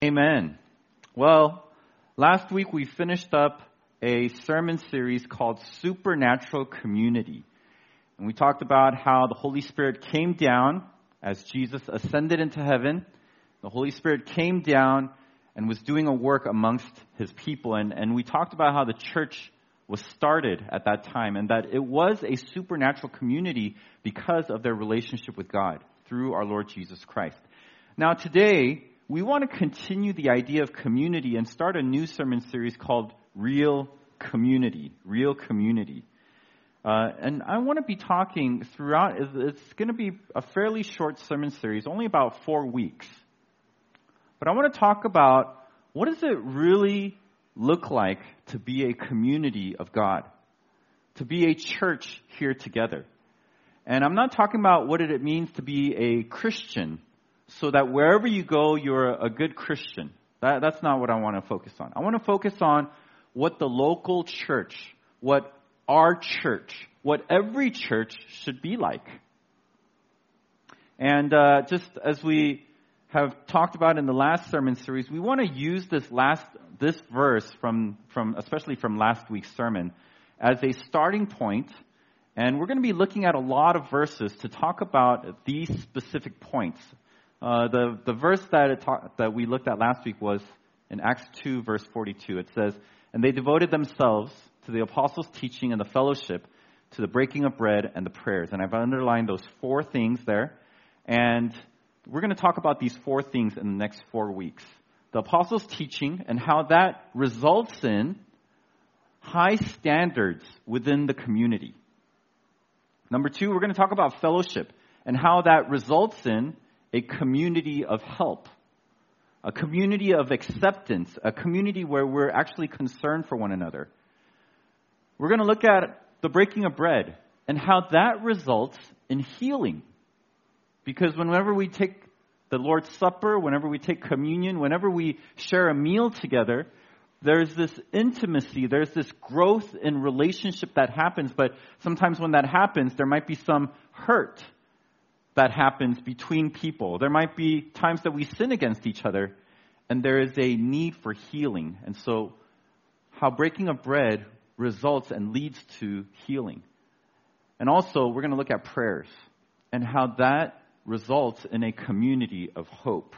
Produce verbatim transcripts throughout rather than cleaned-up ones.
Amen. Well, last week we finished up a sermon series called Supernatural Community. And we talked about how the Holy Spirit came down as Jesus ascended into heaven. The Holy Spirit came down and was doing a work amongst his people. And, and we talked about how the church was started at that time and that it was a supernatural community because of their relationship with God through our Lord Jesus Christ. Now today, we want to continue the idea of community and start a new sermon series called Real Community. Real Community. Uh, and I want to be talking throughout, it's going to be a fairly short sermon series, only about four weeks. But I want to talk about what does it really look like to be a community of God, to be a church here together. And I'm not talking about what it means to be a Christian, so that wherever you go, you're a good Christian. That, that's not what I want to focus on. I want to focus on what the local church, what our church, what every church should be like. And uh, just as we have talked about in the last sermon series, we want to use this last this verse from from especially from last week's sermon as a starting point. And we're going to be looking at a lot of verses to talk about these specific points. Uh, the, the verse that it ta- that we looked at last week was in Acts two, verse forty-two. It says, "And they devoted themselves to the apostles' teaching and the fellowship, to the breaking of bread and the prayers." And I've underlined those four things there. And we're going to talk about these four things in the next four weeks. The apostles' teaching and how that results in high standards within the community. Number two, we're going to talk about fellowship and how that results in a community of help, a community of acceptance, a community where we're actually concerned for one another. We're going to look at the breaking of bread and how that results in healing. Because whenever we take the Lord's Supper, whenever we take communion, whenever we share a meal together, there's this intimacy, there's this growth in relationship that happens. But sometimes when that happens, there might be some hurt that happens between people. There might be times that we sin against each other, and there is a need for healing. And so how breaking of bread results and leads to healing. And also, we're going to look at prayers and how that results in a community of hope.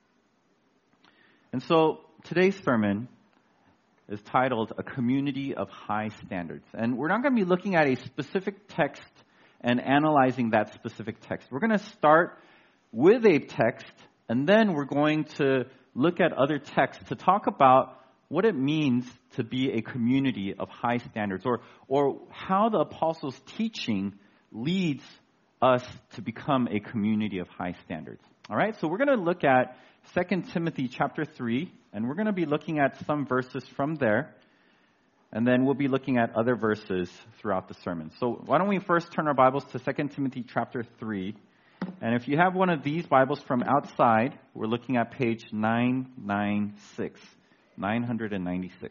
And so today's sermon is titled A Community of High Standards. And we're not going to be looking at a specific text and analyzing that specific text. We're going to start with a text, and then we're going to look at other texts to talk about what it means to be a community of high standards, or or how the apostles' teaching leads us to become a community of high standards. All right, so we're going to look at Second Timothy chapter three, and we're going to be looking at some verses from there. And then we'll be looking at other verses throughout the sermon. So why don't we first turn our Bibles to Second Timothy chapter three. And if you have one of these Bibles from outside, we're looking at page nine ninety-six. nine ninety-six.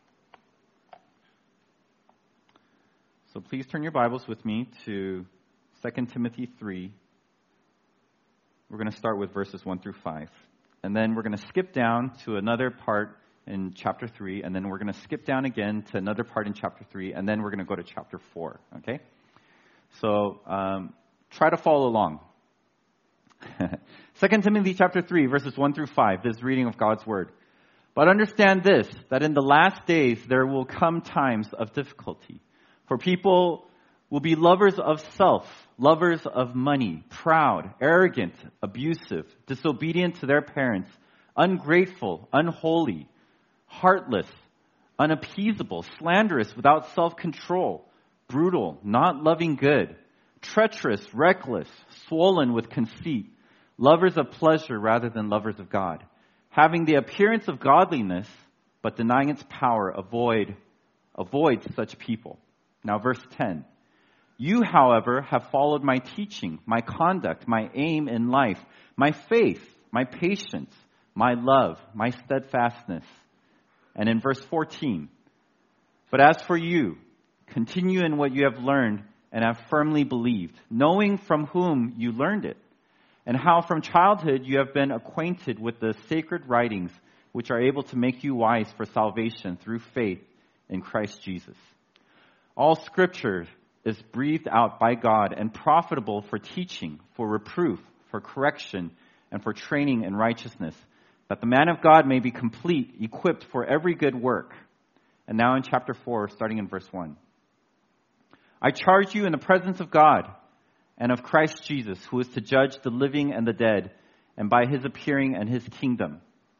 So please turn your Bibles with me to Second Timothy three. We're going to start with verses one through five. And then we're going to skip down to another part in chapter three, and then we're going to skip down again to another part in chapter three, and then we're going to go to chapter four, okay? So um, try to follow along. Second Timothy chapter three, verses one through five, this reading of God's word. "But understand this, that in the last days there will come times of difficulty. For people will be lovers of self, lovers of money, proud, arrogant, abusive, disobedient to their parents, ungrateful, unholy, heartless, unappeasable, slanderous, without self-control, brutal, not loving good, treacherous, reckless, swollen with conceit, lovers of pleasure rather than lovers of God, having the appearance of godliness, but denying its power. Avoid, avoid such people." Now verse ten. "You, however, have followed my teaching, my conduct, my aim in life, my faith, my patience, my love, my steadfastness." And in verse fourteen, "But as for you, continue in what you have learned and have firmly believed, knowing from whom you learned it, and how from childhood you have been acquainted with the sacred writings, which are able to make you wise for salvation through faith in Christ Jesus. All Scripture is breathed out by God and profitable for teaching, for reproof, for correction, and for training in righteousness, that the man of God may be complete, equipped for every good work. And now in chapter four, starting in verse one. I charge you in the presence of God and of Christ Jesus, who is to judge the living and the dead, and by his appearing and his kingdom.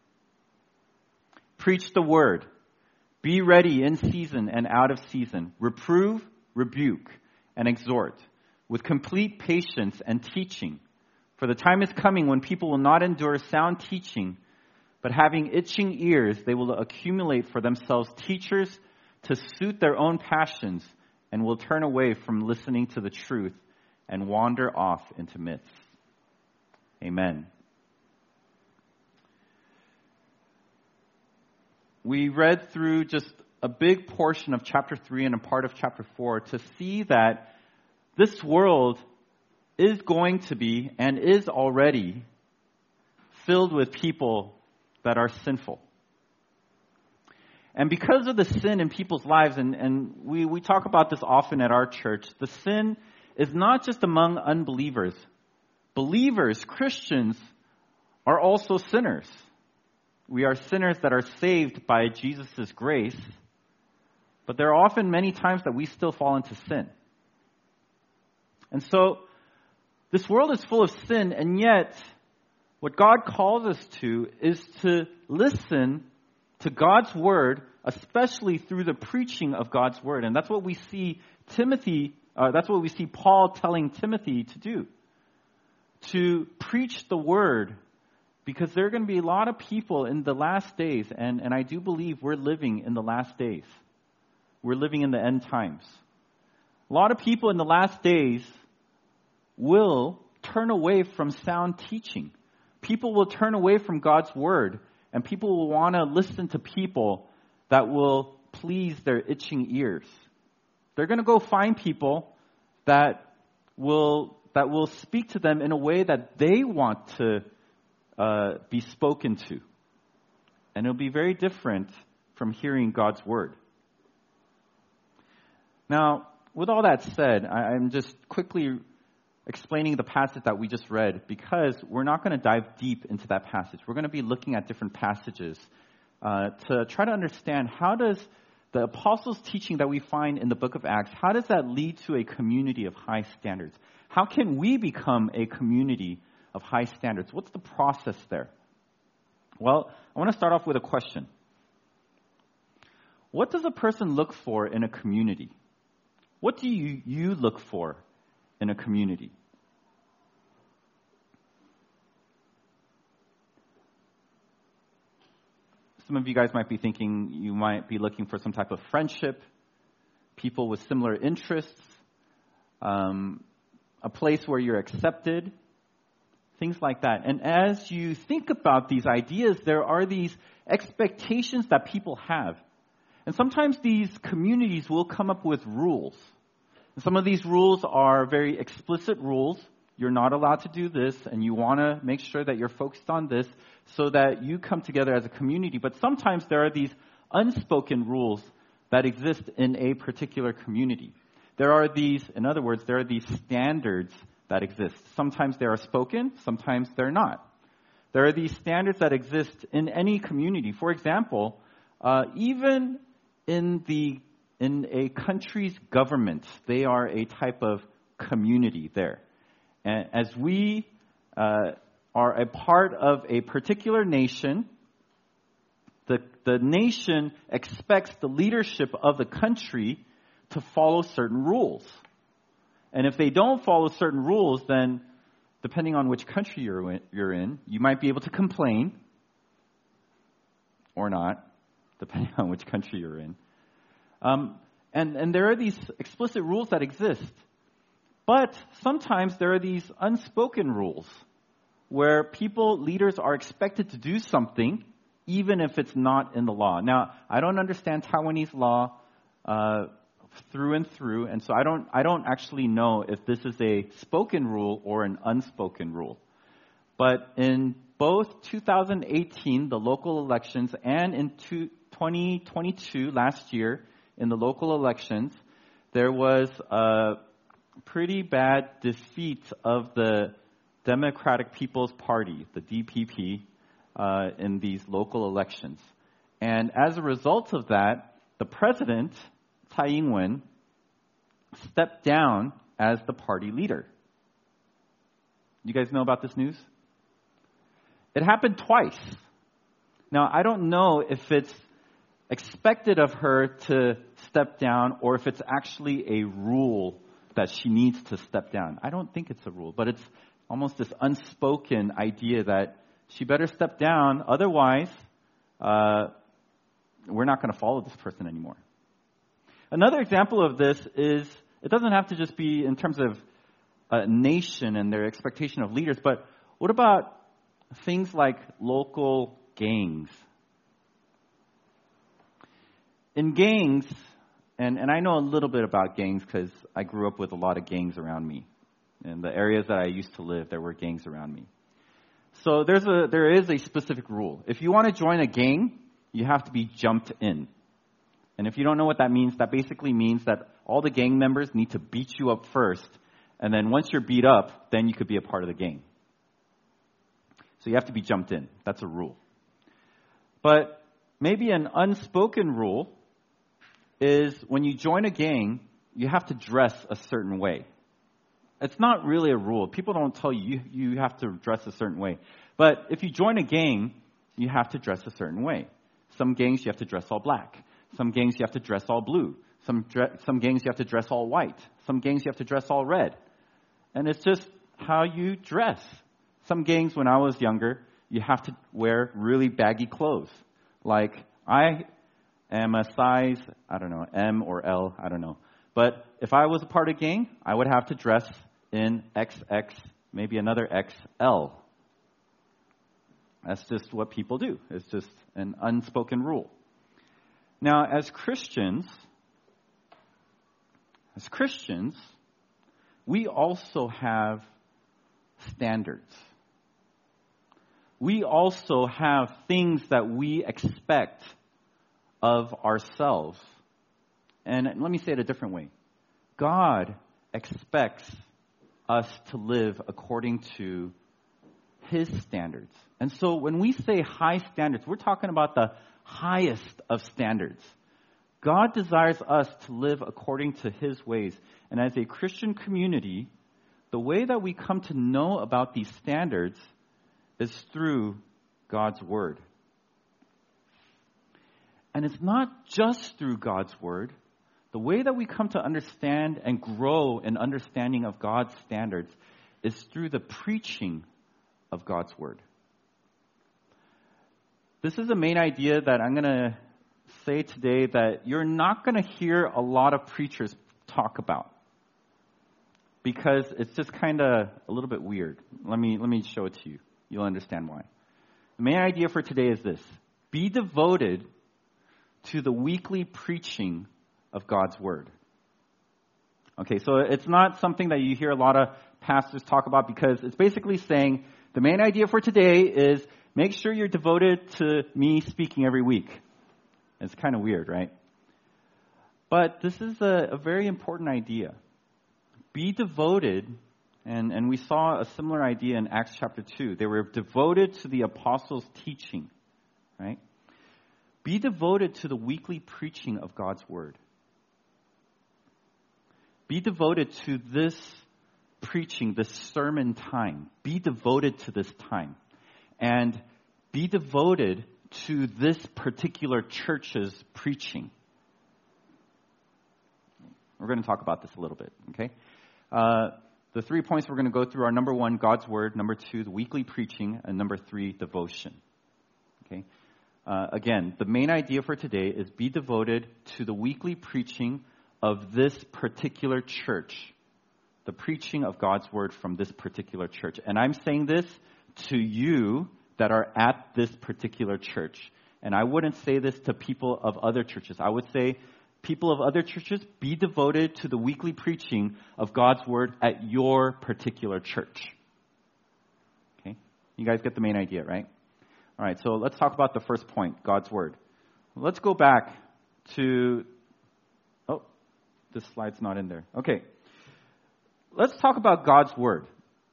Preach the word. Be ready in season and out of season. Reprove, rebuke, and exhort with complete patience and teaching. For the time is coming when people will not endure sound teaching, but having itching ears, they will accumulate for themselves teachers to suit their own passions, and will turn away from listening to the truth and wander off into myths. Amen. We read through just a big portion of chapter three and a part of chapter four to see that this world is going to be and is already filled with people that are sinful. And because of the sin in people's lives, and, and we, we talk about this often at our church, the sin is not just among unbelievers. Believers, Christians, are also sinners. We are sinners that are saved by Jesus' grace, but there are often many times that we still fall into sin. And so, this world is full of sin, and yet, what God calls us to is to listen to God's word, especially through the preaching of God's word. And that's what we see Timothy, uh, that's what we see Paul telling Timothy to do. To preach the word, because there are going to be a lot of people in the last days, and, and I do believe we're living in the last days. We're living in the end times. A lot of people in the last days will turn away from sound teaching. People will turn away from God's word, and people will want to listen to people that will please their itching ears. They're going to go find people that will that will speak to them in a way that they want to uh, be spoken to. And it'll be very different from hearing God's word. Now, with all that said, I, I'm just quickly explaining the passage that we just read, because we're not going to dive deep into that passage. We're going to be looking at different passages uh, to try to understand how does the apostles' teaching that we find in the book of Acts, how does that lead to a community of high standards? How can we become a community of high standards? What's the process there? Well, I want to start off with a question. What does a person look for in a community? What do you, you look for in a community? Some of you guys might be thinking you might be looking for some type of friendship, people with similar interests, um, a place where you're accepted, things like that. And as you think about these ideas, there are these expectations that people have. And sometimes these communities will come up with rules. Some of these rules are very explicit rules. You're not allowed to do this, and you want to make sure that you're focused on this so that you come together as a community. But sometimes there are these unspoken rules that exist in a particular community. There are these, in other words, there are these standards that exist. Sometimes they are spoken, sometimes they're not. There are these standards that exist in any community. For example, uh, even in the in a country's government, they are a type of community there. And as we uh, are a part of a particular nation, the, the nation expects the leadership of the country to follow certain rules. And if they don't follow certain rules, then depending on which country you're in, you're in, you might be able to complain or not, depending on which country you're in. Um, and, and there are these explicit rules that exist. But sometimes there are these unspoken rules where people, leaders, are expected to do something even if it's not in the law. Now, I don't understand Taiwanese law uh, through and through, and so I don't I don't actually know if this is a spoken rule or an unspoken rule. But in both two thousand eighteen, the local elections, and in twenty twenty-two, last year, in the local elections, there was a pretty bad defeat of the Democratic People's Party, the D P P, uh, in these local elections. And as a result of that, the president, Tsai Ing-wen, stepped down as the party leader. You guys know about this news? It happened twice. Now, I don't know if it's expected of her to step down or if it's actually a rule that she needs to step down. I don't think it's a rule, but it's almost this unspoken idea that she better step down, otherwise uh, we're not going to follow this person anymore. Another example of this is, it doesn't have to just be in terms of a nation and their expectation of leaders, but what about things like local gangs? In gangs, and, and I know a little bit about gangs because I grew up with a lot of gangs around me. In the areas that I used to live, there were gangs around me. So there's a there is a specific rule. If you want to join a gang, you have to be jumped in. And if you don't know what that means, that basically means that all the gang members need to beat you up first, and then once you're beat up, then you could be a part of the gang. So you have to be jumped in. That's a rule. But maybe an unspoken rule is when you join a gang, you have to dress a certain way. It's not really a rule. People don't tell you you have to dress a certain way. But if you join a gang, you have to dress a certain way. Some gangs you have to dress all black. Some gangs you have to dress all blue. Some dre- some gangs you have to dress all white. Some gangs you have to dress all red. And it's just how you dress. Some gangs, when I was younger, you have to wear really baggy clothes. Like, I am a size, I don't know, M or L, I don't know. But if I was a part of a gang, I would have to dress in X X, maybe another X L. That's just what people do. It's just an unspoken rule. Now, as Christians, as Christians, we also have standards. We also have things that we expect of ourselves. And let me say it a different way. God expects us to live according to His standards. And so when we say high standards, we're talking about the highest of standards. God desires us to live according to His ways. And as a Christian community, the way that we come to know about these standards is through God's Word. And it's not just through God's Word. The way that we come to understand and grow in understanding of God's standards is through the preaching of God's Word. This is the main idea that I'm going to say today that you're not going to hear a lot of preachers talk about, because it's just kind of a little bit weird. Let me let me show it to you. You'll understand why. The main idea for today is this: be devoted to the weekly preaching of God's Word. Okay, so it's not something that you hear a lot of pastors talk about, because it's basically saying the main idea for today is make sure you're devoted to me speaking every week. It's kind of weird, right? But this is a, a very important idea. Be devoted, and, and we saw a similar idea in Acts chapter two. They were devoted to the apostles' teaching, right? Be devoted to the weekly preaching of God's Word. Be devoted to this preaching, this sermon time. Be devoted to this time. And be devoted to this particular church's preaching. We're going to talk about this a little bit, okay? Uh, the three points we're going to go through are: number one, God's Word; number two, the weekly preaching; and number three, devotion. Okay? Uh, again, the main idea for today is be devoted to the weekly preaching of this particular church, the preaching of God's Word from this particular church. And I'm saying this to you that are at this particular church. And I wouldn't say this to people of other churches. I would say, people of other churches, be devoted to the weekly preaching of God's Word at your particular church. Okay? You guys get the main idea, right? All right, so let's talk about the first point, God's Word. Let's go back to, oh, this slide's not in there. Okay, let's talk about God's Word.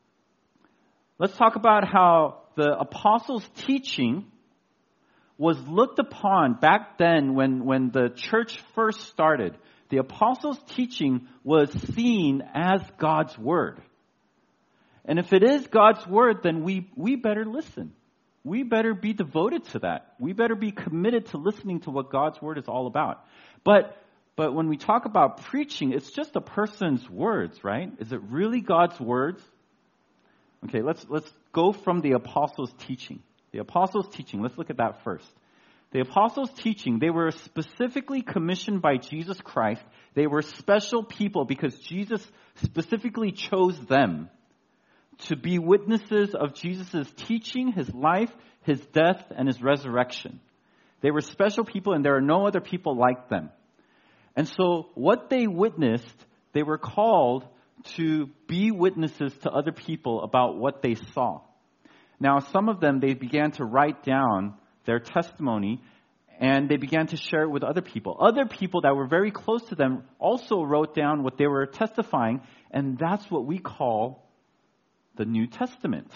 Let's talk about how the apostles' teaching was looked upon back then when, when the church first started. The apostles' teaching was seen as God's Word. And if it is God's Word, then we, we better listen. We better be devoted to that. We better be committed to listening to what God's Word is all about. But, but when we talk about preaching, it's just a person's words, right? Is it really God's words? Okay, let's, let's go from the apostles' teaching. The apostles' teaching, let's look at that first. The apostles' teaching, they were specifically commissioned by Jesus Christ. They were special people because Jesus specifically chose them to be witnesses of Jesus' teaching, his life, his death, and his resurrection. They were special people, and there are no other people like them. And so what they witnessed, they were called to be witnesses to other people about what they saw. Now, some of them, they began to write down their testimony, and they began to share it with other people. Other people that were very close to them also wrote down what they were testifying, and that's what we call the New Testament.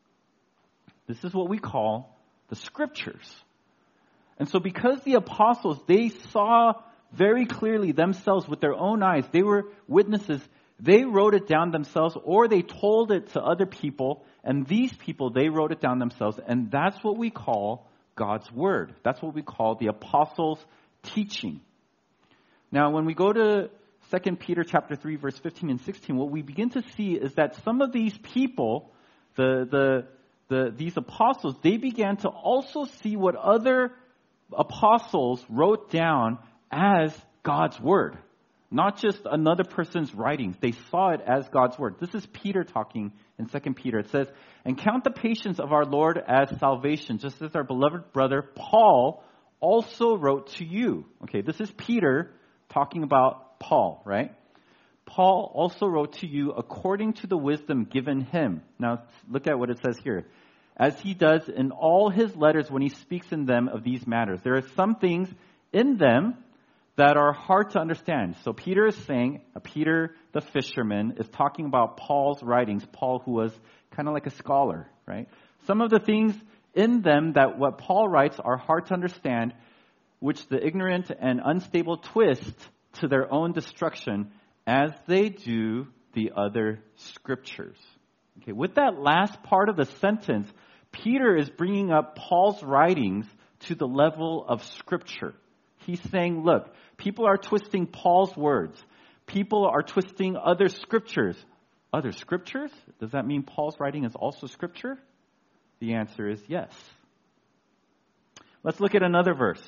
This is what we call the Scriptures. And so because the apostles, they saw very clearly themselves with their own eyes, they were witnesses, they wrote it down themselves, or they told it to other people, and these people, they wrote it down themselves, and that's what we call God's Word. That's what we call the apostles' teaching. Now, when we go to Second Peter chapter three, verse fifteen and sixteen, what we begin to see is that some of these people, the the the these apostles, they began to also see what other apostles wrote down as God's Word. Not just another person's writings. They saw it as God's Word. This is Peter talking in Second Peter. It says, "And count the patience of our Lord as salvation, just as our beloved brother Paul also wrote to you." Okay, this is Peter talking about Paul, right? Paul also wrote to you according to the wisdom given him. Now, look at what it says here. As he does in all his letters when he speaks in them of these matters. There are some things in them that are hard to understand. So Peter is saying, uh, Peter the fisherman is talking about Paul's writings, Paul who was kind of like a scholar, right? Some of the things in them that what Paul writes are hard to understand, which the ignorant and unstable twist to their own destruction as they do the other scriptures. Okay, with that last part of the sentence, Peter is bringing up Paul's writings to the level of scripture. He's saying, look, people are twisting Paul's words. People are twisting other scriptures. Other scriptures? Does that mean Paul's writing is also scripture? The answer is yes. Let's look at another verse.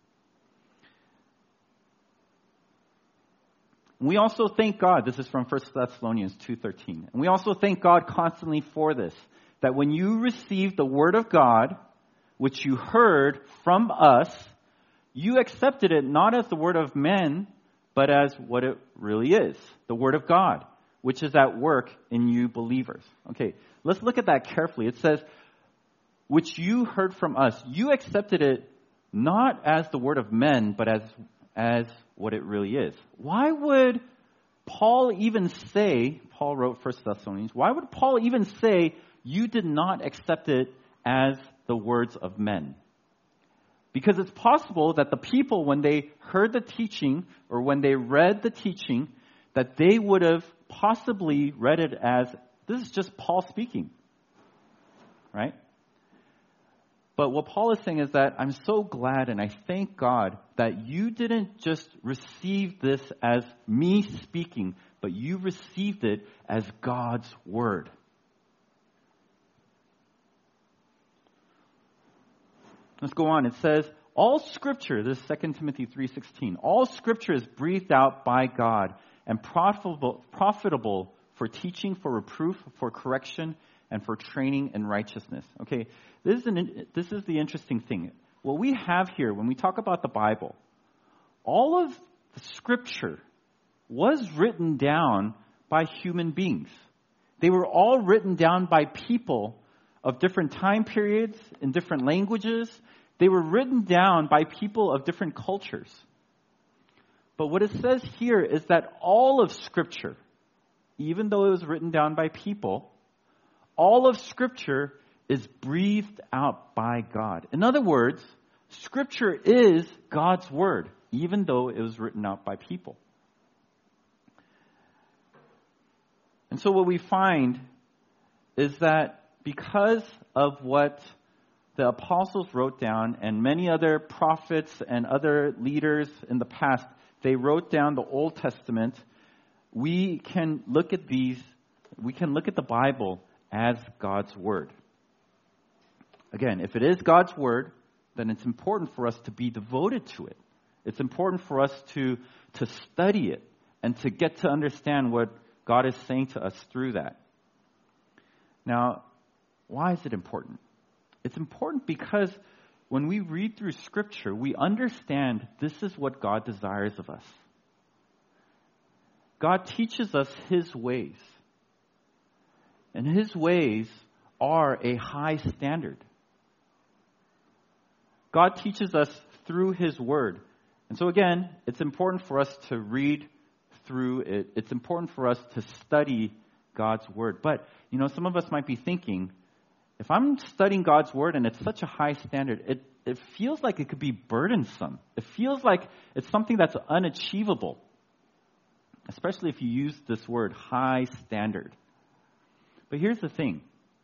We also thank God, this is from First Thessalonians two thirteen, and we also thank God constantly for this, that when you received the word of God, which you heard from us, you accepted it not as the word of men, but as what it really is, the word of God, which is at work in you believers. Okay, let's look at that carefully. It says, which you heard from us, you accepted it not as the word of men, but as as what it really is. Why would Paul even say, Paul wrote First Thessalonians, why would Paul even say, you did not accept it as the words of men? Because it's possible that the people, when they heard the teaching, or when they read the teaching, that they would have possibly read it as, this is just Paul speaking. Right? But what Paul is saying is that I'm so glad and I thank God that you didn't just receive this as me speaking, but you received it as God's word. Let's go on. It says, all scripture, this is Second Timothy three sixteen, all scripture is breathed out by God and profitable, profitable for teaching, for reproof, for correction, and for training in righteousness. Okay, this is, an, this is the interesting thing. What we have here, when we talk about the Bible, all of the scripture was written down by human beings. They were all written down by people of different time periods, in different languages. They were written down by people of different cultures. But what it says here is that all of Scripture, even though it was written down by people, all of Scripture is breathed out by God. In other words, Scripture is God's Word, even though it was written out by people. And so what we find is that because of what the apostles wrote down and many other prophets and other leaders in the past, they wrote down the Old Testament, we can look at these, we can look at the Bible as God's Word. Again, if it is God's Word, then it's important for us to be devoted to it. It's important for us to, to study it and to get to understand what God is saying to us through that. Now, why is it important? It's important because when we read through Scripture, we understand this is what God desires of us. God teaches us His ways. And His ways are a high standard. God teaches us through His Word. And so again, it's important for us to read through it. It's important for us to study God's Word. But, you know, some of us might be thinking, if I'm studying God's Word and it's such a high standard, it, it feels like it could be burdensome. It feels like it's something that's unachievable, especially if you use this word, high standard. But here's the thing.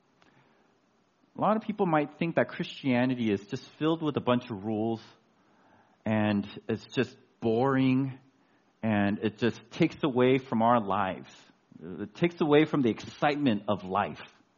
A lot of people might think that Christianity is just filled with a bunch of rules and it's just boring and it just takes away from our lives. It takes away from the excitement of life.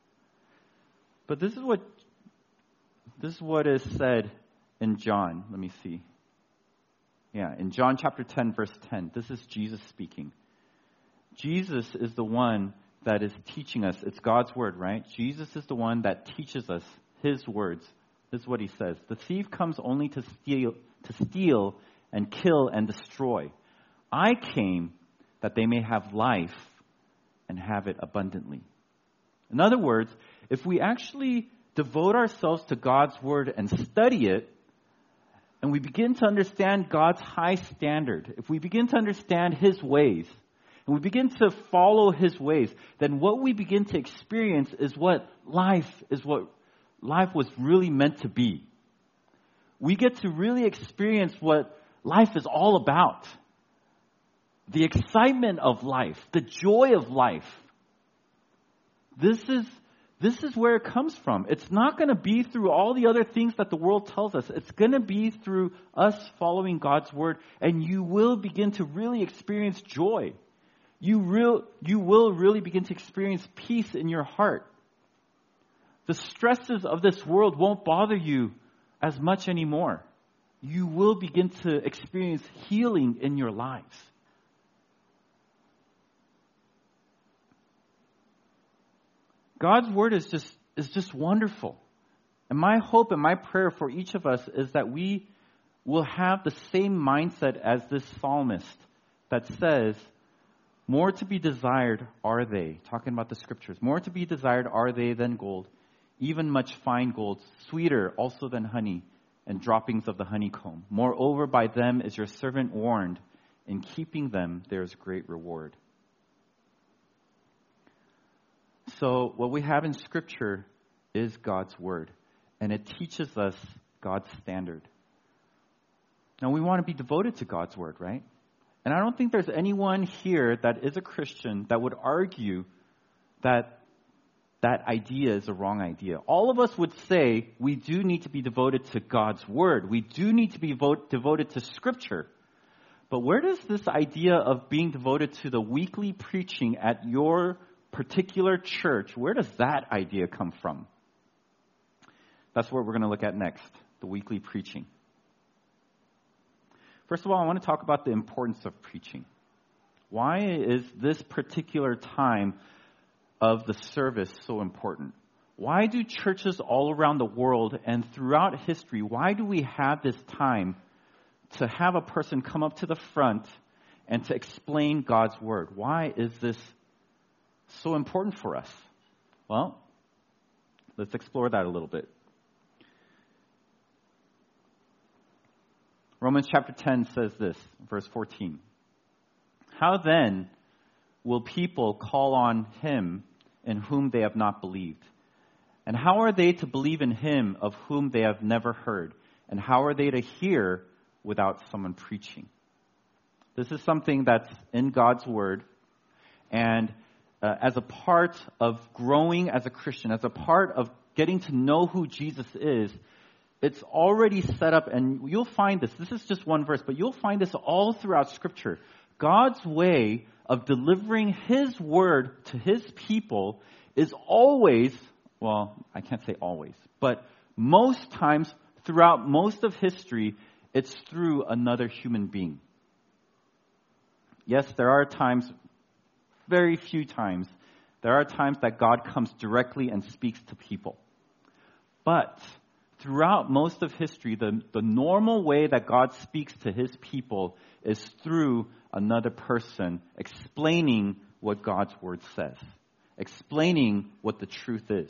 But this is what this is what is said in John. Let me see. Yeah, in John chapter ten, verse ten. This is Jesus speaking. Jesus is the one that is teaching us. It's God's Word, right? Jesus is the one that teaches us His words. This is what He says. The thief comes only to steal, to steal and kill and destroy. I came that they may have life and have it abundantly. In other words, if we actually devote ourselves to God's Word and study it, and we begin to understand God's high standard, if we begin to understand His ways, and we begin to follow His ways, then what we begin to experience is what life is what life was really meant to be. We get to really experience what life is all about. The excitement of life, the joy of life. This is This is where it comes from. It's not going to be through all the other things that the world tells us. It's going to be through us following God's Word, and you will begin to really experience joy. You, real, you will really begin to experience peace in your heart. The stresses of this world won't bother you as much anymore. You will begin to experience healing in your lives. God's Word is just is just wonderful. And my hope and my prayer for each of us is that we will have the same mindset as this psalmist that says, more to be desired are they, talking about the Scriptures, more to be desired are they than gold, even much fine gold, sweeter also than honey and droppings of the honeycomb. Moreover, by them is your servant warned. In keeping them, there is great reward. So what we have in Scripture is God's Word, and it teaches us God's standard. Now, we want to be devoted to God's Word, right? And I don't think there's anyone here that is a Christian that would argue that that idea is a wrong idea. All of us would say we do need to be devoted to God's Word. We do need to be vote, devoted to Scripture. But where does this idea of being devoted to the weekly preaching at your particular church, where does that idea come from? That's what we're going to look at next, the weekly preaching. First of all, I want to talk about the importance of preaching. Why is this particular time of the service so important? Why do churches all around the world and throughout history, why do we have this time to have a person come up to the front and to explain God's Word? Why is this so important for us? Well, Let's explore that a little bit. Romans chapter ten says this, verse fourteen. How then will people call on him in whom they have not believed? And how are they to believe in him of whom they have never heard? And how are they to hear without someone preaching? This is something that's in God's word. And uh, as a part of growing as a Christian, as a part of getting to know who Jesus is, it's already set up. And you'll find this. This is just one verse, but you'll find this all throughout Scripture. God's way of delivering his word to his people is always, well, I can't say always, but most times throughout most of history, it's through another human being. Yes, there are times, very few times, there are times that God comes directly and speaks to people. But throughout most of history, the, the normal way that God speaks to his people is through another person explaining what God's word says, explaining what the truth is.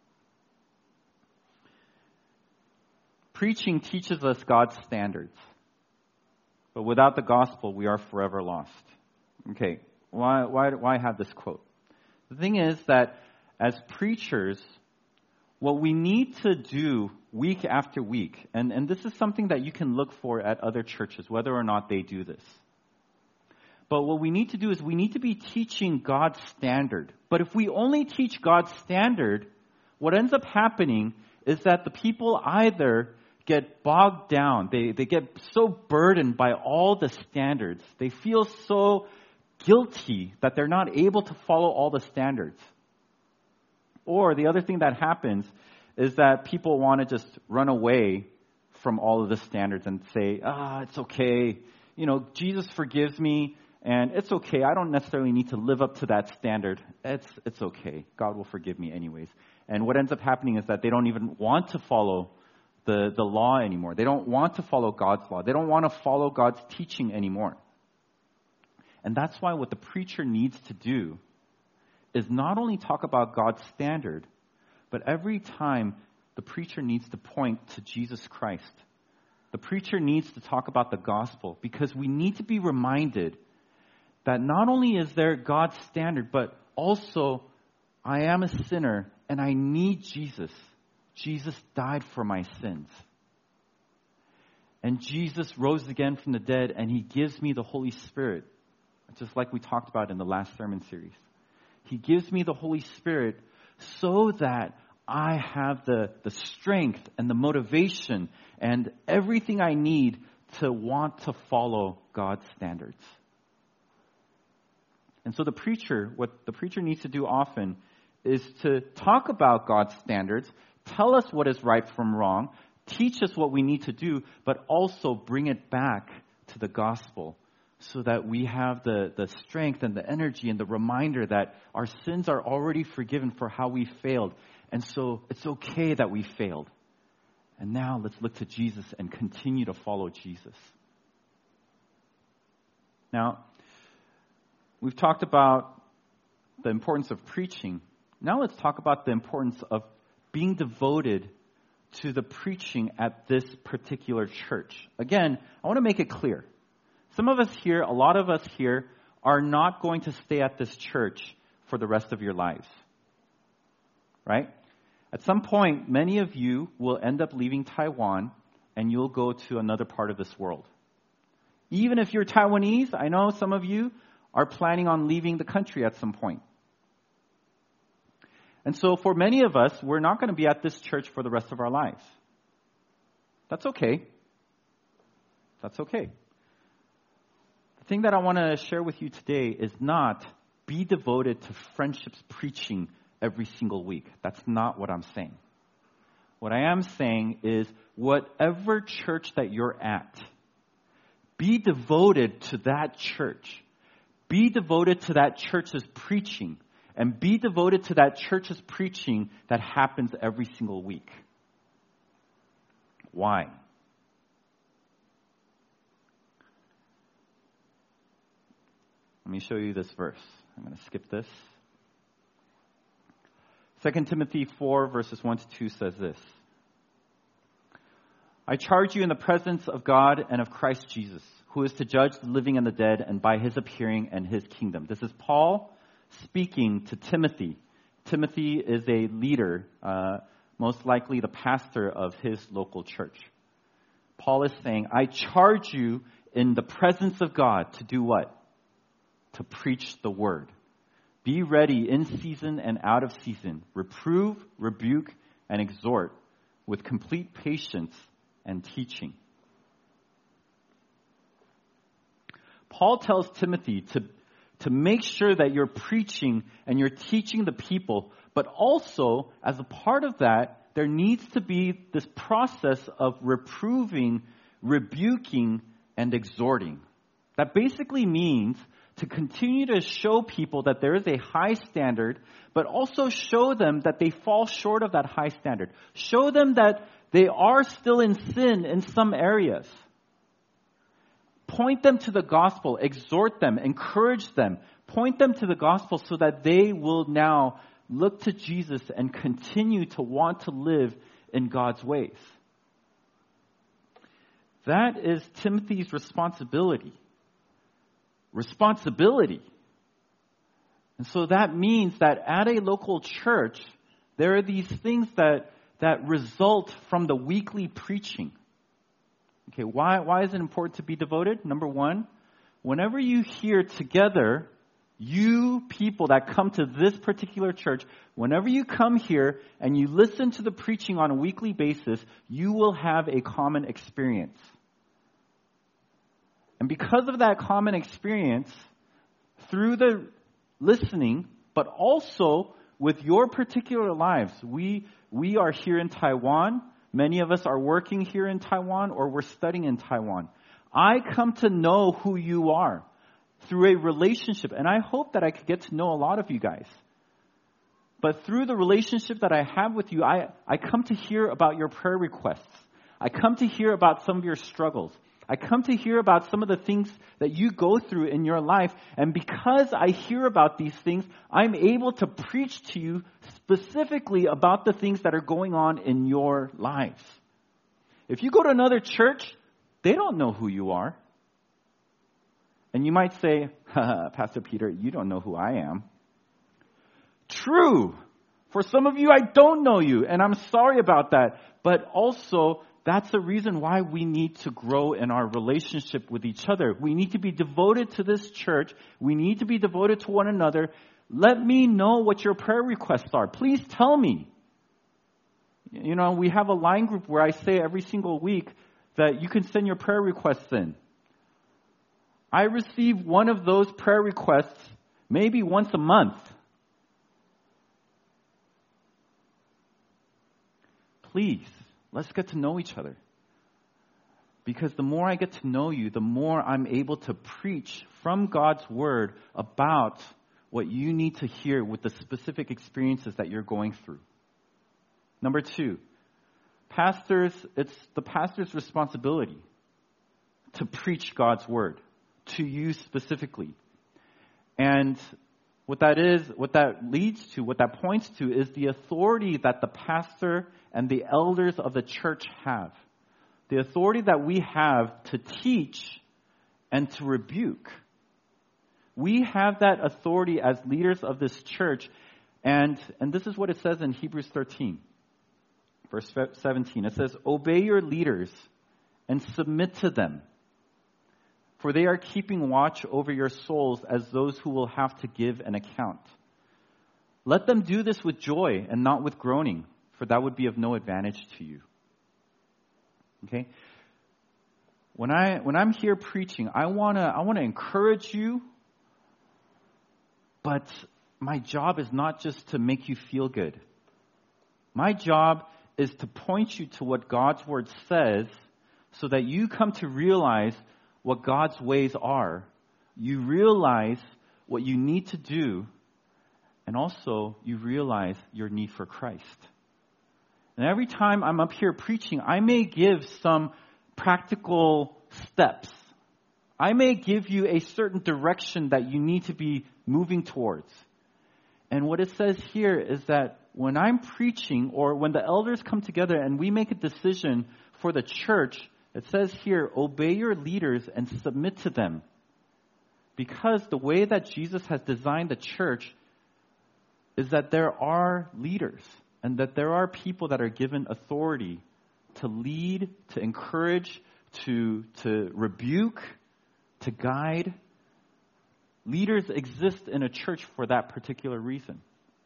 Preaching teaches us God's standards. But without the gospel, we are forever lost. Okay, why, why, why have this quote? The thing is that as preachers, what we need to do week after week, and, and this is something that you can look for at other churches, whether or not they do this. But what we need to do is we need to be teaching God's standard. But if we only teach God's standard, what ends up happening is that the people either get bogged down. They, they get so burdened by all the standards. They feel so guilty that they're not able to follow all the standards. Or the other thing that happens is that people want to just run away from all of the standards and say, ah, it's okay. You know, Jesus forgives me and it's okay. I don't necessarily need to live up to that standard. It's, it's okay. God will forgive me anyways. And what ends up happening is that they don't even want to follow the, the law anymore. They don't want to follow God's law. They don't want to follow God's teaching anymore. And that's why what the preacher needs to do is not only talk about God's standard, but every time the preacher needs to point to Jesus Christ. The preacher needs to talk about the gospel because we need to be reminded that not only is there God's standard, but also I am a sinner and I need Jesus. Jesus died for my sins. And Jesus rose again from the dead and he gives me the Holy Spirit, just like we talked about in the last sermon series. He gives me the Holy Spirit so that I have the, the strength and the motivation and everything I need to want to follow God's standards. And so the preacher, what the preacher needs to do often is to talk about God's standards, tell us what is right from wrong, teach us what we need to do, but also bring it back to the gospel so that we have the, the strength and the energy and the reminder that our sins are already forgiven for how we failed. And so it's okay that we failed. And now let's look to Jesus and continue to follow Jesus. Now, we've talked about the importance of preaching. Now let's talk about the importance of being devoted to the preaching at this particular church. Again, I want to make it clear. Some of us here, a lot of us here, are not going to stay at this church for the rest of your lives. Right? At some point, many of you will end up leaving Taiwan and you'll go to another part of this world. Even if you're Taiwanese, I know some of you are planning on leaving the country at some point. And so for many of us, we're not going to be at this church for the rest of our lives. That's okay. That's okay. The thing that I want to share with you today is not be devoted to friendships preaching every single week. That's not what I'm saying. What I am saying is whatever church that you're at, be devoted to that church. Be devoted to that church's preaching. And be devoted to that church's preaching that happens every single week. Why? Let me show you this verse. I'm going to skip this. Second Timothy four, verses one to two says this. I charge you in the presence of God and of Christ Jesus, who is to judge the living and the dead, and by his appearing and his kingdom. This is Paul speaking to Timothy. Timothy is a leader, uh, most likely the pastor of his local church. Paul is saying, I charge you in the presence of God to do what? To preach the word. Be ready in season and out of season. Reprove, rebuke, and exhort with complete patience and teaching. Paul tells Timothy to, to make sure that you're preaching and you're teaching the people, but also, as a part of that, there needs to be this process of reproving, rebuking, and exhorting. That basically means to continue to show people that there is a high standard, but also show them that they fall short of that high standard. Show them that they are still in sin in some areas. Point them to the gospel, exhort them, encourage them. Point them to the gospel so that they will now look to Jesus and continue to want to live in God's ways. That is Timothy's responsibility. Responsibility. And so that means that at a local church, there are these things that, that result from the weekly preaching. Okay, why, why is it important to be devoted? Number one, whenever you hear together, you people that come to this particular church, whenever you come here and you listen to the preaching on a weekly basis, you will have a common experience. And because of that common experience, through the listening, but also with your particular lives, we we are here in Taiwan. Many of us are working here in Taiwan or we're studying in Taiwan. I come to know who you are through a relationship, and I hope that I could get to know a lot of you guys. But through the relationship that I have with you, I, I come to hear about your prayer requests. I come to hear about some of your struggles. I come to hear about some of the things that you go through in your life. And because I hear about these things, I'm able to preach to you specifically about the things that are going on in your lives. If you go to another church, they don't know who you are. And you might say, Pastor Peter, you don't know who I am. True. For some of you, I don't know you, and I'm sorry about that. But also, that's the reason why we need to grow in our relationship with each other. We need to be devoted to this church. We need to be devoted to one another. Let me know what your prayer requests are. Please tell me. You know, we have a line group where I say every single week that you can send your prayer requests in. I receive one of those prayer requests maybe once a month. Please, let's get to know each other. Because the more I get to know you, the more I'm able to preach from God's word about what you need to hear with the specific experiences that you're going through. Number two, pastors, it's the pastor's responsibility to preach God's word to you specifically. And what that is, what that leads to, what that points to is the authority that the pastor and the elders of the church have. The authority that we have to teach and to rebuke. We have that authority as leaders of this church. And, and this is what it says in Hebrews thirteen, verse seventeen. It says, obey your leaders and submit to them, for they are keeping watch over your souls as those who will have to give an account. Let them do this with joy and not with groaning, for that would be of no advantage to you. Okay? When I when I'm here preaching, I wanna I wanna encourage you, but my job is not just to make you feel good. My job is to point you to what God's word says so that you come to realize what God's ways are. You realize what you need to do, and also you realize your need for Christ. And every time I'm up here preaching, I may give some practical steps. I may give you a certain direction that you need to be moving towards. And what it says here is that when I'm preaching or when the elders come together and we make a decision for the church, it says here, obey your leaders and submit to them. Because the way that Jesus has designed the church is that there are leaders and that there are people that are given authority to lead, to encourage, to, to rebuke, to guide. Leaders exist in a church for that particular reason.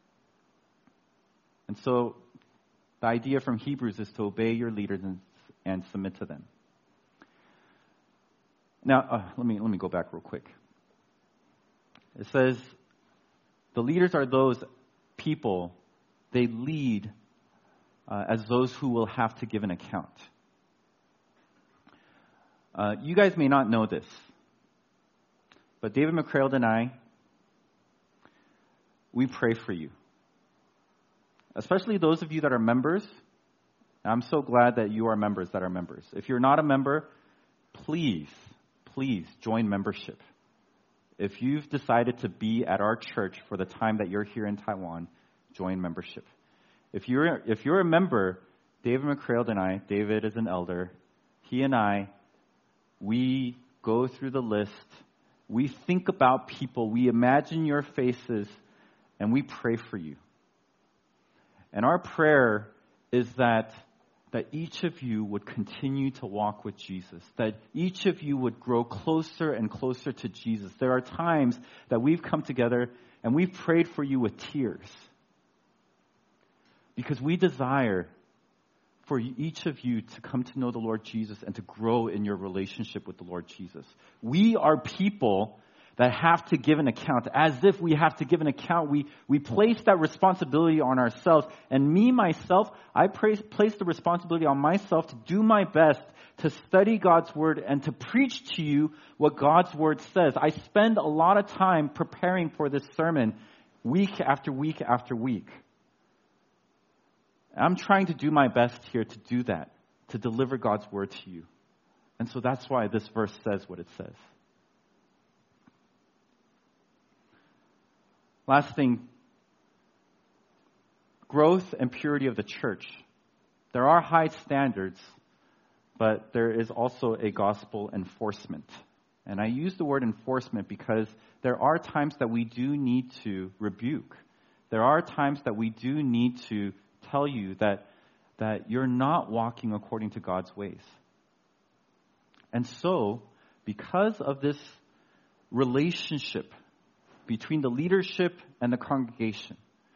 And so the idea from Hebrews is to obey your leaders and, and submit to them. Now, uh, let me let me go back real quick. It says, the leaders are those people, they lead uh, as those who will have to give an account. Uh, you guys may not know this, but David McCrail and I, we pray for you. Especially those of you that are members. I'm so glad that you are members that are members. If you're not a member, please, please join membership. If you've decided to be at our church for the time that you're here in Taiwan, join membership. If you're if you're a member, David McCrail and I, David is an elder, he and I, we go through the list, we think about people, we imagine your faces, and we pray for you. And our prayer is that that each of you would continue to walk with Jesus, that each of you would grow closer and closer to Jesus. There are times that we've come together and we've prayed for you with tears because we desire for each of you to come to know the Lord Jesus and to grow in your relationship with the Lord Jesus. We are people that have to give an account. As if we have to give an account, we, we place that responsibility on ourselves. And me, myself, I place, place the responsibility on myself to do my best to study God's Word and to preach to you what God's Word says. I spend a lot of time preparing for this sermon week after week after week. I'm trying to do my best here to do that, to deliver God's Word to you. And so that's why this verse says what it says. Last thing, growth and purity of the church. There are high standards, but there is also a gospel enforcement. And I use the word enforcement because there are times that we do need to rebuke. There are times that we do need to tell you that, that you're not walking according to God's ways. And so, because of this relationship between the leadership and the congregation.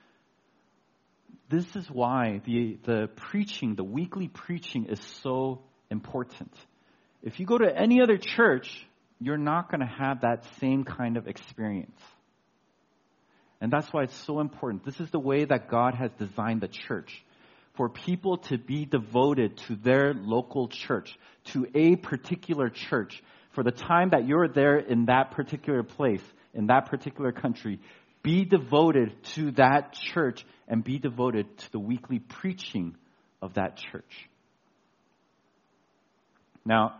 This is why the, the preaching, the weekly preaching is so important. If you go to any other church, you're not going to have that same kind of experience. And that's why it's so important. This is the way that God has designed the church. For people to be devoted to their local church, to a particular church, for the time that you're there in that particular place, in that particular country, be devoted to that church and be devoted to the weekly preaching of that church. Now,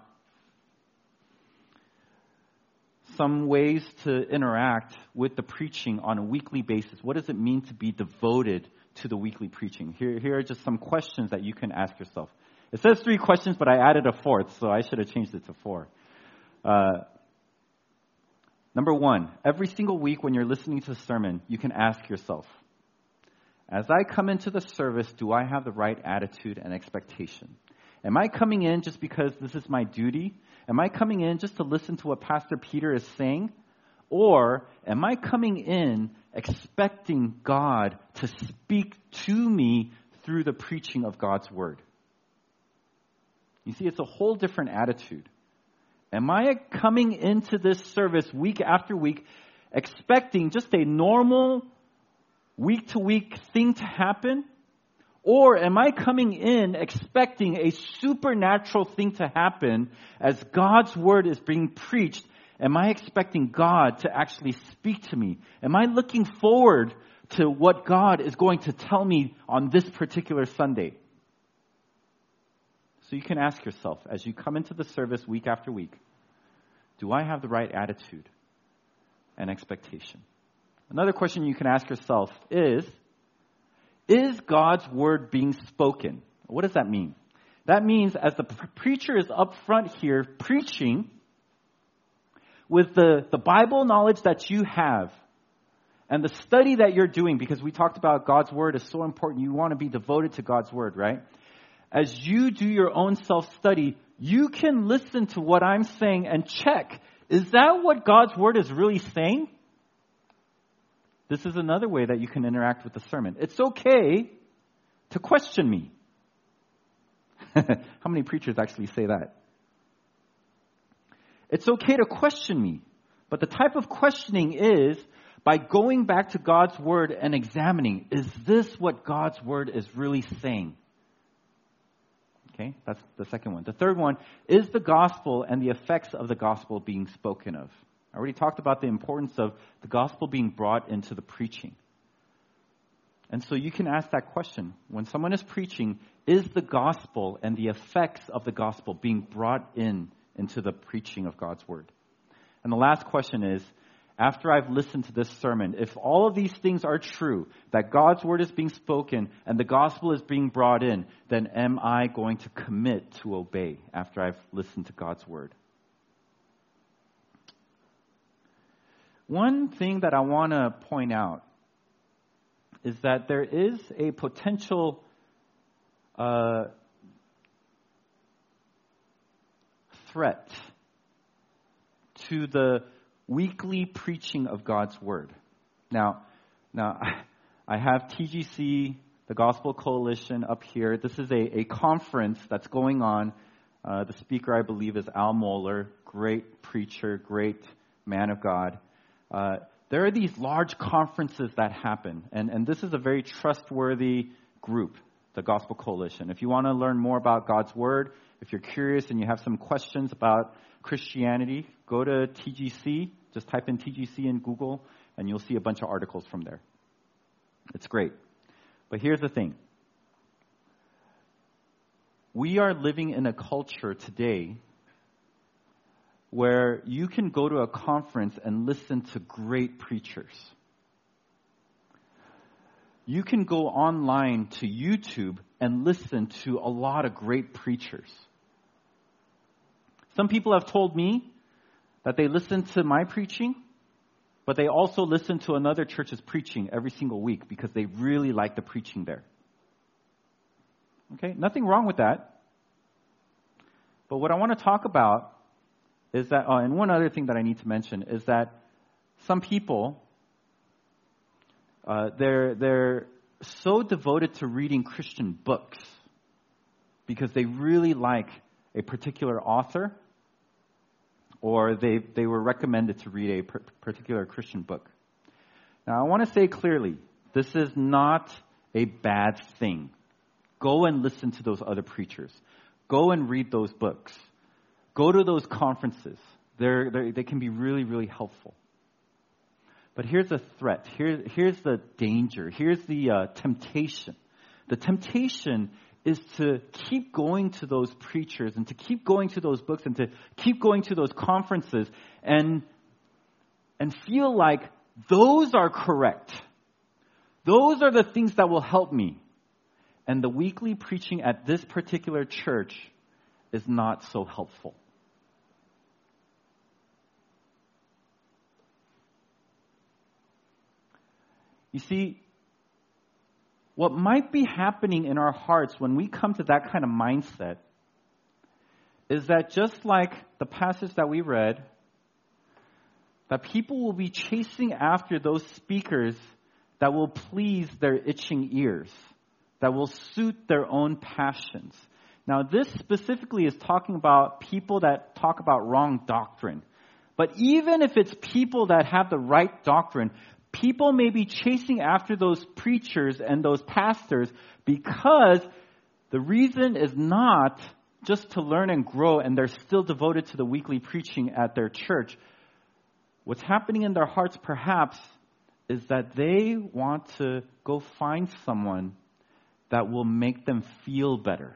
some ways to interact with the preaching on a weekly basis. What does it mean to be devoted to the weekly preaching? Here, here are just some questions that you can ask yourself. It says three questions, but I added a fourth, so I should have changed it to four. Uh, Number one, every single week when you're listening to a sermon, you can ask yourself, as I come into the service, do I have the right attitude and expectation? Am I coming in just because this is my duty? Am I coming in just to listen to what Pastor Peter is saying? Or am I coming in expecting God to speak to me through the preaching of God's Word? You see, it's a whole different attitude. Am I coming into this service week after week expecting just a normal week-to-week thing to happen? Or am I coming in expecting a supernatural thing to happen as God's Word is being preached? Am I expecting God to actually speak to me? Am I looking forward to what God is going to tell me on this particular Sunday? So you can ask yourself, as you come into the service week after week, do I have the right attitude and expectation? Another question you can ask yourself is, is God's word being spoken? What does that mean? That means as the preacher is up front here preaching, with the, the Bible knowledge that you have and the study that you're doing, because we talked about God's word is so important, you want to be devoted to God's word, right? As you do your own self-study, you can listen to what I'm saying and check, is that what God's word is really saying? This is another way that you can interact with the sermon. It's okay to question me. How many preachers actually say that? It's okay to question me. But the type of questioning is by going back to God's word and examining, is this what God's word is really saying? Okay, that's the second one. The third one, is the gospel and the effects of the gospel being spoken of? I already talked about the importance of the gospel being brought into the preaching. And so you can ask that question. When someone is preaching, is the gospel and the effects of the gospel being brought in into the preaching of God's word? And the last question is, after I've listened to this sermon, if all of these things are true, that God's word is being spoken and the gospel is being brought in, then am I going to commit to obey after I've listened to God's word? One thing that I want to point out is that there is a potential uh, threat to the weekly preaching of God's word. Now, now I have T G C, the Gospel Coalition, up here. This is a, a conference that's going on. Uh, the speaker, I believe, is Al Mohler, great preacher, great man of God. Uh, there are these large conferences that happen, and, and this is a very trustworthy group, the Gospel Coalition. If you want to learn more about God's word, if you're curious and you have some questions about Christianity, go to T G C. Just type in T G C in Google, and you'll see a bunch of articles from there. It's great. But here's the thing. We are living in a culture today where you can go to a conference and listen to great preachers. You can go online to YouTube and listen to a lot of great preachers. Some people have told me that they listen to my preaching, but they also listen to another church's preaching every single week because they really like the preaching there. Okay, nothing wrong with that. But what I want to talk about is that, oh, and one other thing that I need to mention is that some people, uh, they're they're so devoted to reading Christian books because they really like a particular author, or they, they were recommended to read a particular Christian book. Now, I want to say clearly, this is not a bad thing. Go and listen to those other preachers. Go and read those books. Go to those conferences. They're, they're, they can be really, really helpful. But here's the threat. Here, here's the danger. Here's the uh, temptation. The temptation is to keep going to those preachers and to keep going to those books and to keep going to those conferences and, and feel like those are correct. Those are the things that will help me. And the weekly preaching at this particular church is not so helpful. You see, what might be happening in our hearts when we come to that kind of mindset is that just like the passage that we read, that people will be chasing after those speakers that will please their itching ears, that will suit their own passions. Now, this specifically is talking about people that talk about wrong doctrine. But even if it's people that have the right doctrine, people may be chasing after those preachers and those pastors because the reason is not just to learn and grow, and they're still devoted to the weekly preaching at their church. What's happening in their hearts perhaps is that they want to go find someone that will make them feel better.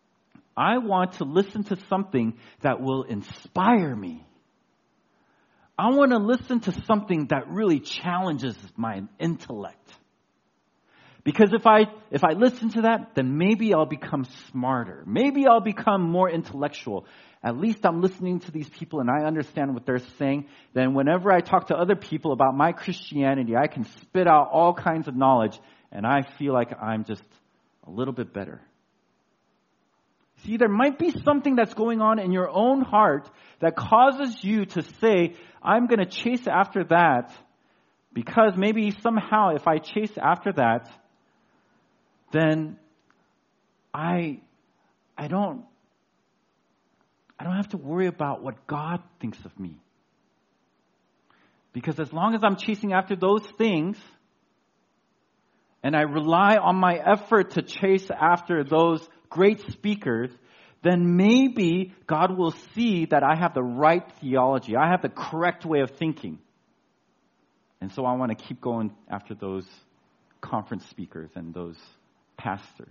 I want to listen to something that will inspire me. I want to listen to something that really challenges my intellect. Because if I if I listen to that, then maybe I'll become smarter. Maybe I'll become more intellectual. At least I'm listening to these people and I understand what they're saying. Then whenever I talk to other people about my Christianity, I can spit out all kinds of knowledge and I feel like I'm just a little bit better. See, there might be something that's going on in your own heart that causes you to say, I'm going to chase after that because maybe somehow if I chase after that, then I I don't I don't have to worry about what God thinks of me. Because as long as I'm chasing after those things, and I rely on my effort to chase after those great speakers, then maybe God will see that I have the right theology. I have the correct way of thinking. And so I want to keep going after those conference speakers and those pastors.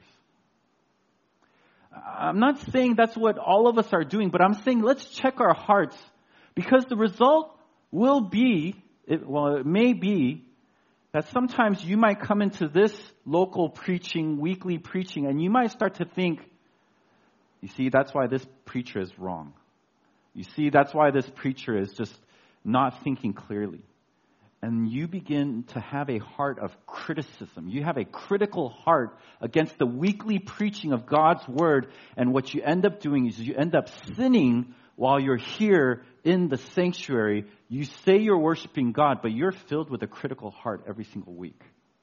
I'm not saying that's what all of us are doing, but I'm saying let's check our hearts, because the result will be, it, well, it may be that sometimes you might come into this local preaching, weekly preaching, and you might start to think, you see, that's why this preacher is wrong. You see, that's why this preacher is just not thinking clearly. And you begin to have a heart of criticism. You have a critical heart against the weekly preaching of God's word. And what you end up doing is you end up sinning while you're here in the sanctuary. You say you're worshiping God, but you're filled with a critical heart every single week.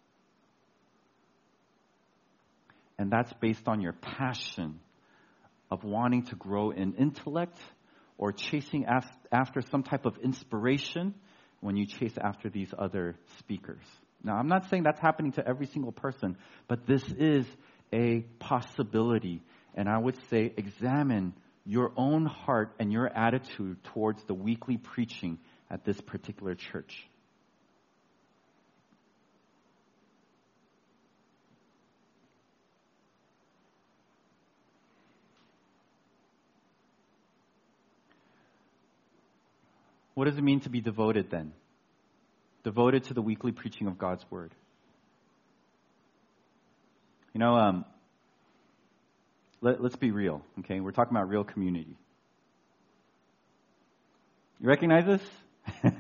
And that's based on your passion of wanting to grow in intellect or chasing after some type of inspiration when you chase after these other speakers. Now, I'm not saying that's happening to every single person, but this is a possibility. And I would say examine your own heart and your attitude towards the weekly preaching at this particular church. What does it mean to be devoted then? Devoted to the weekly preaching of God's word. You know, um, let, let's be real, okay? We're talking about real community. You recognize this?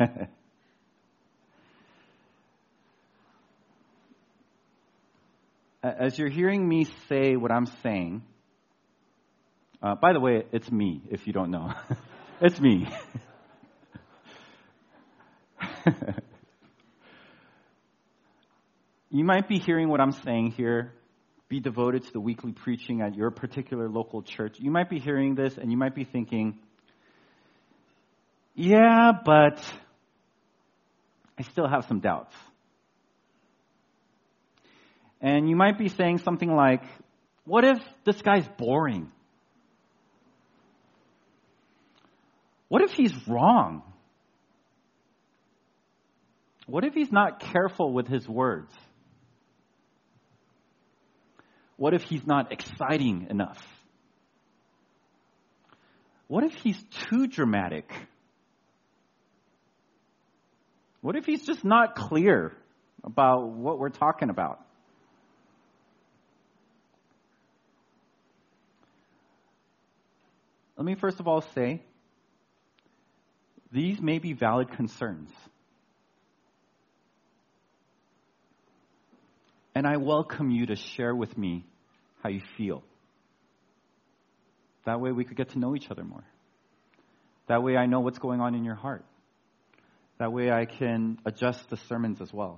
As you're hearing me say what I'm saying, uh, by the way, it's me, if you don't know. It's me. You might be hearing what I'm saying here. Be devoted to the weekly preaching at your particular local church. You might be hearing this and you might be thinking, yeah, but I still have some doubts. And you might be saying something like, what if this guy's boring? What if he's wrong? What if he's not careful with his words? What if he's not exciting enough? What if he's too dramatic? What if he's just not clear about what we're talking about? Let me first of all say, these may be valid concerns. And I welcome you to share with me how you feel. That way we could get to know each other more. That way I know what's going on in your heart. That way I can adjust the sermons as well.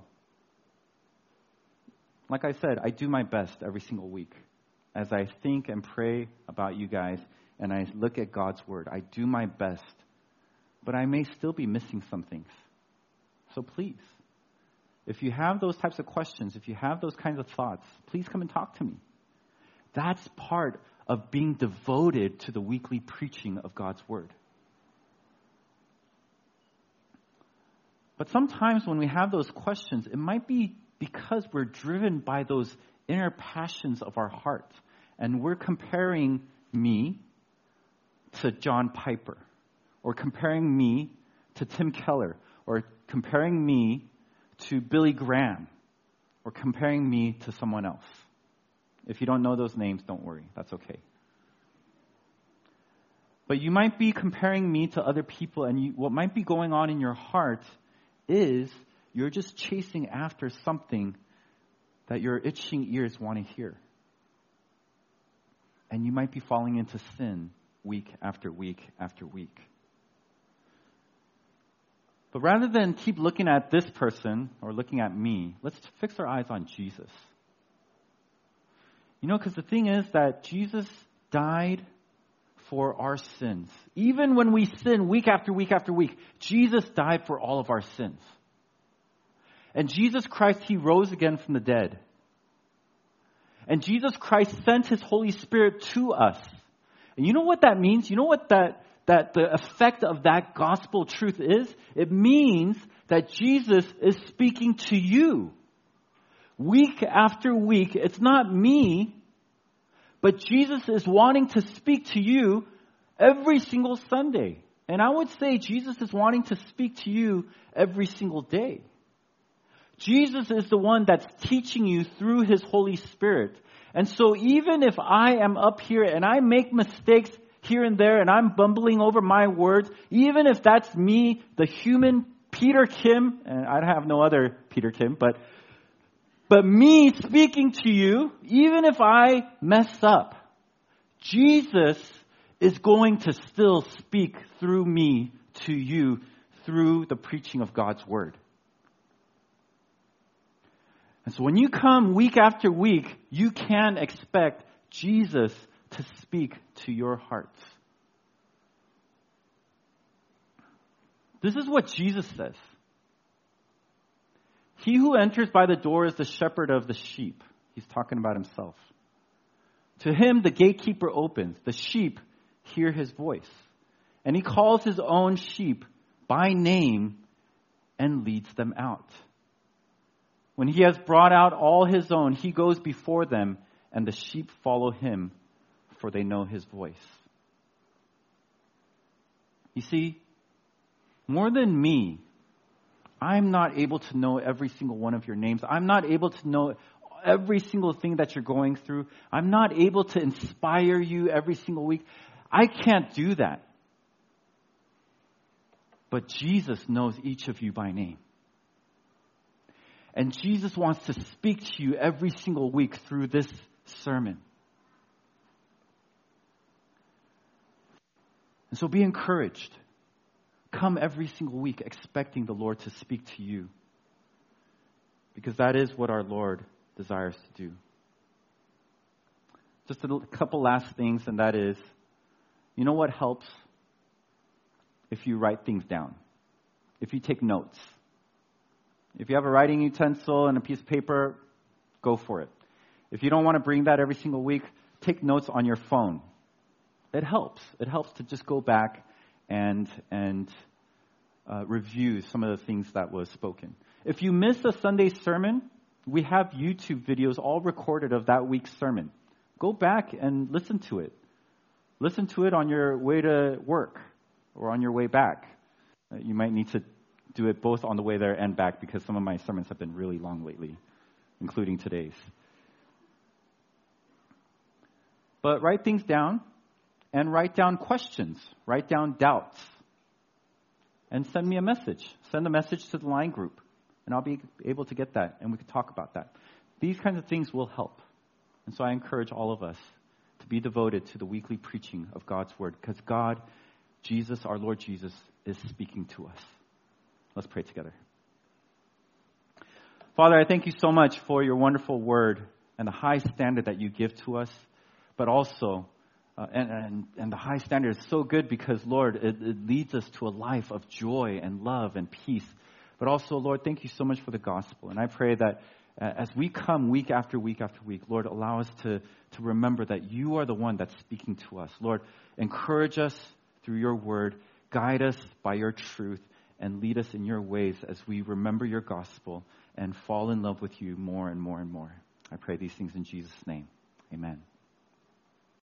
Like I said, I do my best every single week. As I think and pray about you guys and I look at God's word, I do my best. But I may still be missing some things. So please, if you have those types of questions, if you have those kinds of thoughts, please come and talk to me. That's part of being devoted to the weekly preaching of God's word. But sometimes when we have those questions, it might be because we're driven by those inner passions of our heart. And we're comparing me to John Piper, or comparing me to Tim Keller, or comparing me to Billy Graham, or comparing me to someone else. If you don't know those names, don't worry. That's okay. But you might be comparing me to other people, and you, what might be going on in your heart is you're just chasing after something that your itching ears want to hear. And you might be falling into sin week after week after week. But rather than keep looking at this person or looking at me, let's fix our eyes on Jesus. You know, because the thing is that Jesus died for our sins. Even when we sin week after week after week, Jesus died for all of our sins. And Jesus Christ, He rose again from the dead. And Jesus Christ sent His Holy Spirit to us. And you know what that means? You know what that, that the effect of that gospel truth is? It means that Jesus is speaking to you. Week after week, it's not me, but Jesus is wanting to speak to you every single Sunday. And I would say Jesus is wanting to speak to you every single day. Jesus is the one that's teaching you through His Holy Spirit. And so even if I am up here and I make mistakes here and there and I'm bumbling over my words, even if that's me, the human Peter Kim, and I have no other Peter Kim, but but me speaking to you, even if I mess up, Jesus is going to still speak through me to you through the preaching of God's Word. And so when you come week after week, you can expect Jesus to speak to your hearts. This is what Jesus says. He who enters by the door is the shepherd of the sheep. He's talking about Himself. To him the gatekeeper opens. The sheep hear His voice. And He calls His own sheep by name and leads them out. When He has brought out all His own, He goes before them, and the sheep follow Him, for they know His voice. You see, more than me, I'm not able to know every single one of your names. I'm not able to know every single thing that you're going through. I'm not able to inspire you every single week. I can't do that. But Jesus knows each of you by name. And Jesus wants to speak to you every single week through this sermon. And so be encouraged. Come every single week expecting the Lord to speak to you. Because that is what our Lord desires to do. Just a couple last things, and that is, you know what helps? If you write things down. If you take notes. If you have a writing utensil and a piece of paper, go for it. If you don't want to bring that every single week, take notes on your phone. It helps. It helps to just go back and and uh, review some of the things that was spoken. If you miss a Sunday sermon, we have YouTube videos all recorded of that week's sermon. Go back and listen to it. Listen to it on your way to work or on your way back. Uh, you might need to do it both on the way there and back because some of my sermons have been really long lately, including today's. But write things down and write down questions. Write down doubts. And send me a message. Send a message to the line group. And I'll be able to get that and we can talk about that. These kinds of things will help. And so I encourage all of us to be devoted to the weekly preaching of God's Word because God, Jesus, our Lord Jesus, is speaking to us. Let's pray together. Father, I thank you so much for your wonderful word and the high standard that you give to us, but also, uh, and, and, and the high standard is so good because, Lord, it, it leads us to a life of joy and love and peace. But also, Lord, thank you so much for the gospel. And I pray that uh, as we come week after week after week, Lord, allow us to, to remember that you are the one that's speaking to us. Lord, encourage us through your word, guide us by your truth, and lead us in your ways as we remember your gospel and fall in love with you more and more and more. I pray these things in Jesus' name. Amen.